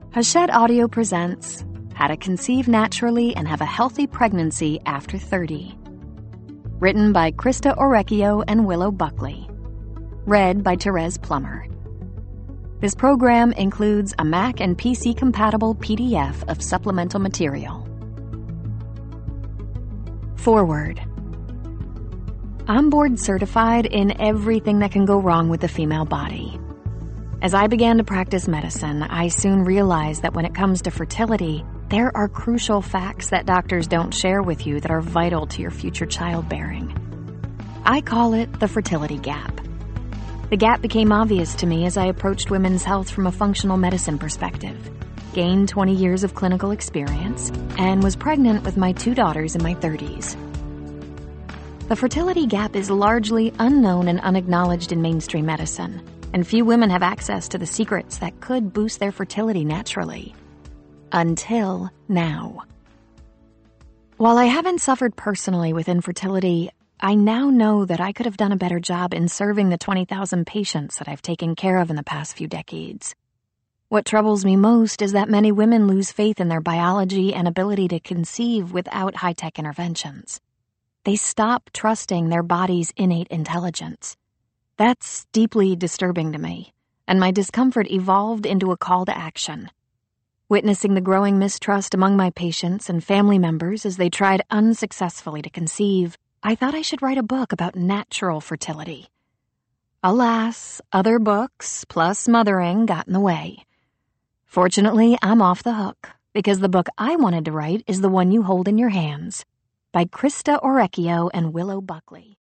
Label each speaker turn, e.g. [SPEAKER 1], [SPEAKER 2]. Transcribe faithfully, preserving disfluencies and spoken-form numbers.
[SPEAKER 1] Hachette Audio presents How to Conceive Naturally and Have a Healthy Pregnancy After thirty. Written by Krista Orecchio and Willow Buckley. Read by Therese Plummer. This program includes a Mac and P C-compatible P D F of supplemental material. Forward. I'm board certified in everything that can go wrong with the female body. As I began to practice medicine, I soon realized that when it comes to fertility, there are crucial facts that doctors don't share with you that are vital to your future childbearing. I call it the fertility gap. The gap became obvious to me as I approached women's health from a functional medicine perspective, gained twenty years of clinical experience, and was pregnant with my two daughters in my thirties. The fertility gap is largely unknown and unacknowledged in mainstream medicine, and few women have access to the secrets that could boost their fertility naturally. Until now. While I haven't suffered personally with infertility, I now know that I could have done a better job in serving the twenty thousand patients that I've taken care of in the past few decades. What troubles me most is that many women lose faith in their biology and ability to conceive without high-tech interventions. They stop trusting their body's innate intelligence. That's deeply disturbing to me, and my discomfort evolved into a call to action. Witnessing the growing mistrust among my patients and family members as they tried unsuccessfully to conceive, I thought I should write a book about natural fertility. Alas, other books, plus mothering, got in the way. Fortunately, I'm off the hook, because the book I wanted to write is the one you hold in your hands, by Krista Orecchio and Willow Buckley.